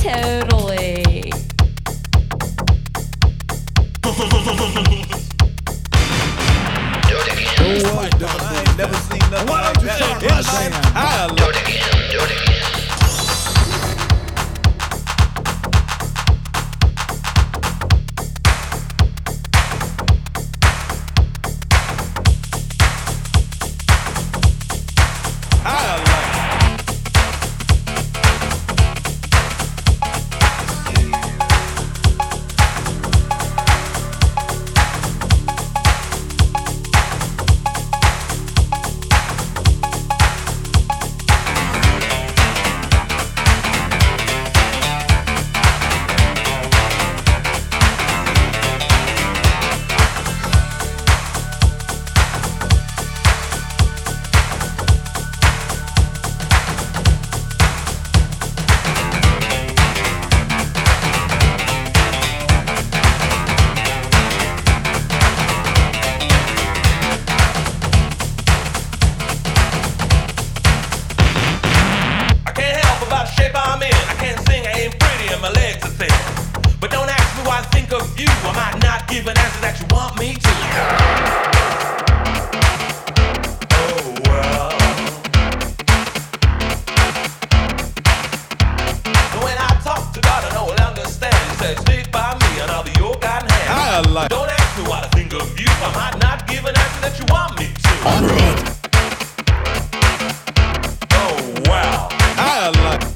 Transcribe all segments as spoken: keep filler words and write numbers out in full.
Totally. Oh, what? I ain't never seen nothing Why like don't you that start in rushing? my entire life. Entire life. I can't help about the shape I'm in. I can't sing, I ain't pretty, and my legs are thin. But don't ask me why I think of you. I might not give an answer that you want me to. Oh well. When I talk to God, I know He'll understand. He said, stick by me, and I'll be your guiding hand. Entire life. Don't ask me what I think of you. I might not give an answer that you want me to. Oh wow. Entire life.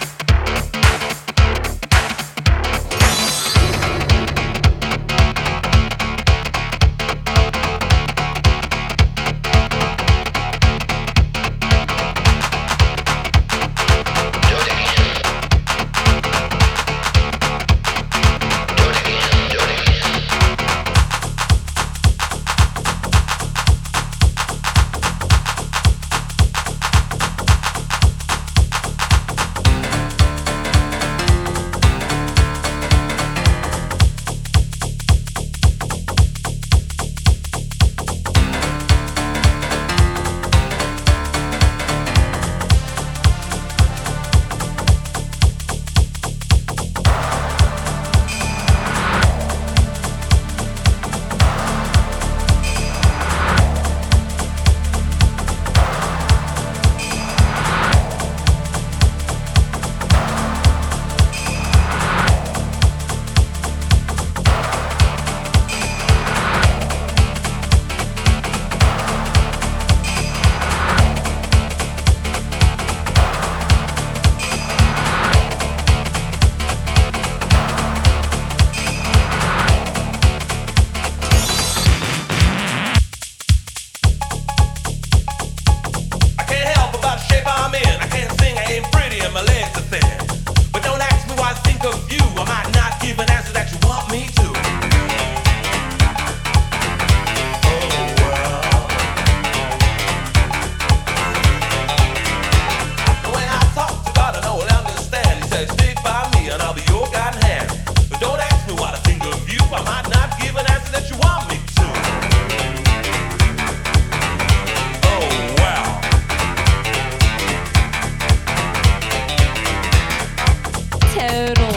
I can't help about the shape I'm in. I can't sing, I ain't pretty, and my legs are thin. But don't ask me why I think of you. I might not give an answer that you want me to. Oh well. When I talk to God, I know He'll understand. He said, stick by me, and I'll be your guiding hand. But don't ask me what I think of you. I might not give an answer that you want me to. Oh wow. Totally.